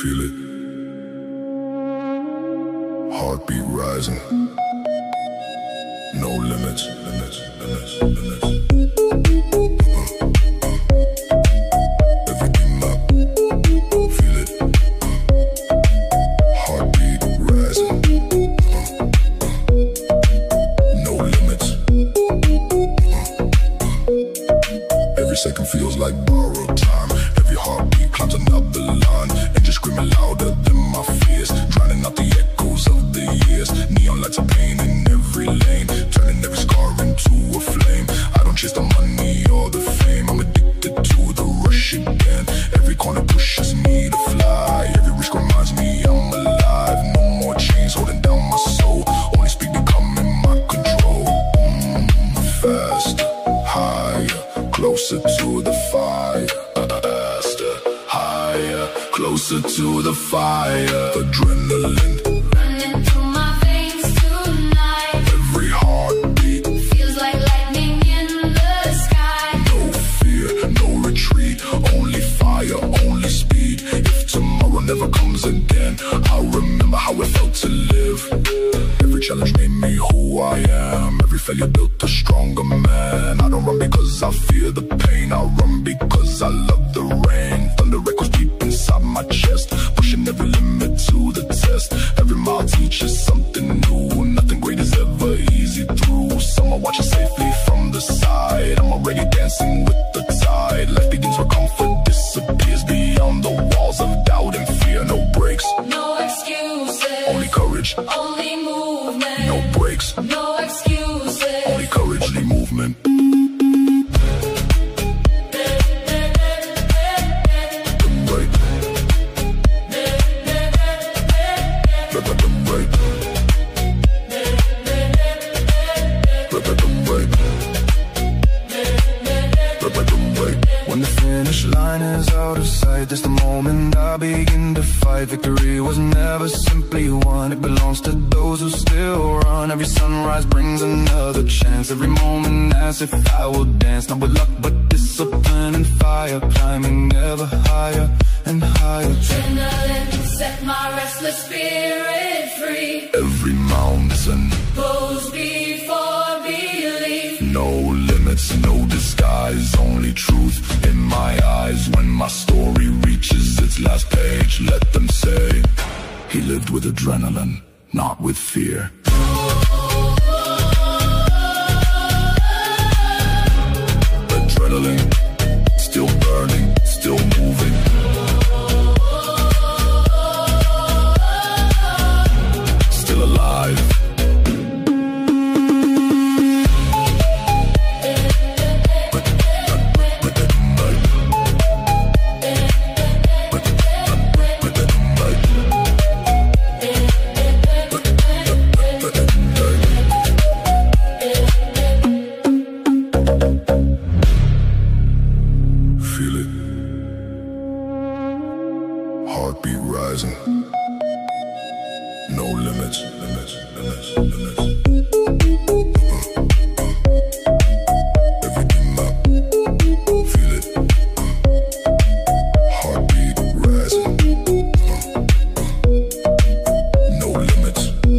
Feel it. Heartbeat rising. No limits, limits, limits, limits. Everything up. Feel it. Heartbeat rising. No limits. Every second feels like borrowed time. Every heartbeat climbs another line. Engine screaming louder than my fears, drowning out the echoes of the years. Neon lights of pain in every lane, turning every scar into a flame. I don't chase the money or the fame, I'm addicted to the rush again. Every corner pushes me to fly. Every risk reminds me I'm alive. No more chains holding down my soul. Only speed becoming my control. Faster, higher, closer to the fire. Faster, higher, closer to the fire. Adrenaline running through my veins tonight. Every heartbeat Feels like lightning in the sky. no fear, no retreat. Only fire, only speed. If tomorrow never comes again, I'll remember how it felt to live. Every challenge made me who I am. Every failure built a stronger man. I don't run because I fear the pain, I run because I love the rain. Thunder echoes deep inside my chest, pushing every limit to the test. Every mile teaches something new. Nothing great is ever easy through. Someone watching safely from the side. I'm already dancing with the tide. Life begins where comfort disappears, beyond the walls of doubt and fear. No breaks, No excuses, only courage. only movement. No breaks, No excuses, only courage, only movement. When the finish line is out of sight, that's the moment I begin to fight. Victory was never simply won, it belongs to those who still run. Every sunrise brings another chance, every moment as if I will dance. Not with luck but discipline and fire, climbing ever higher and higher. adrenaline set my restless spirit free. Every mountain, Goes before belief. no limits, no disguise, only truth in my eyes. When my story reaches its last page, let them say he lived with adrenaline, not with fear. Adrenaline, still burning, still moving. Still alive. Feel it. Heartbeat rising. No limits, limits, limits, limits. Everything up. Feel it. Heartbeat rising. No limits.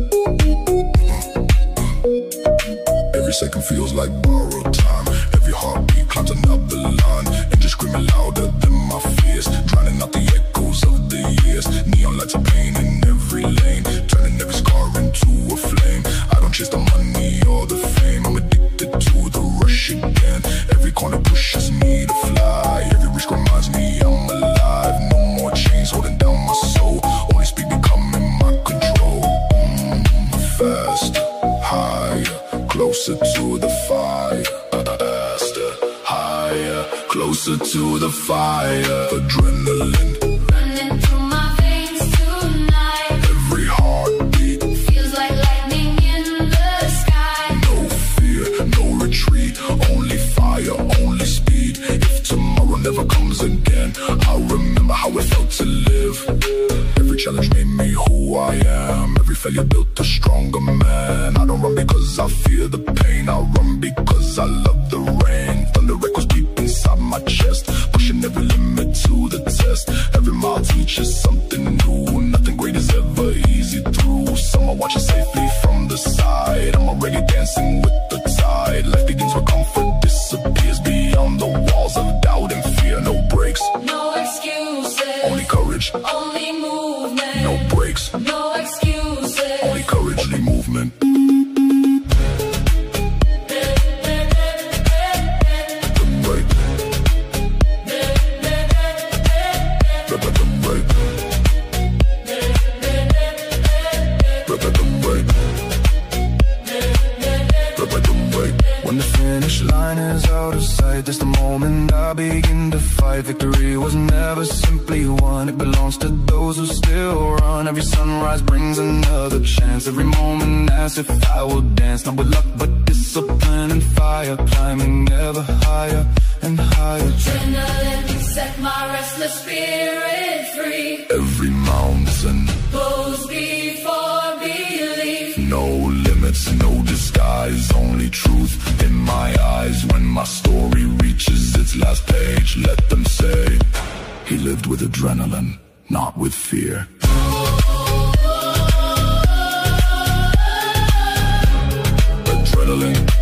Every second feels like borrowed time. Every heartbeat climbs another line. Engine screaming louder than my fears, drowning out the echoes of the years. Neon lights of pain in every lane, turning every scar into a flame. I don't chase the money or the fame, I'm addicted to the rush again. Every corner pushes me to fly. Every risk reminds me I'm alive. No more chains holding down my soul, only speed becoming my control. Faster, higher, closer to the fire. Faster, higher, closer to the fire. Adrenaline Running through my veins tonight. every heartbeat. Feels like lightning in the sky. No fear, no retreat. Only fire, only speed. If tomorrow never comes again, I'll remember how it felt to live. Every challenge made me who I am. Every failure built a stronger man. I don't run because I fear the pain, I run because I love the rain. Thunder echoes deep inside my chest, pushing every limit to the test. Every mile teaches something change. Only movement, No breaks, no excuses. only couragely movement. When the finish line is out of sight, that's the moment I begin to fight. Victory was never simply won, it belongs to those who still run. Every sunrise brings another chance, every moment asks if I will dance. Not with luck but discipline and fire, climbing ever higher and higher. Adrenaline set my restless spirit free. Every mountain Goes before belief. no limits, no disguise, only truth in my eyes. When my story reaches its last page, let them say he lived with adrenaline, not with fear. Adrenaline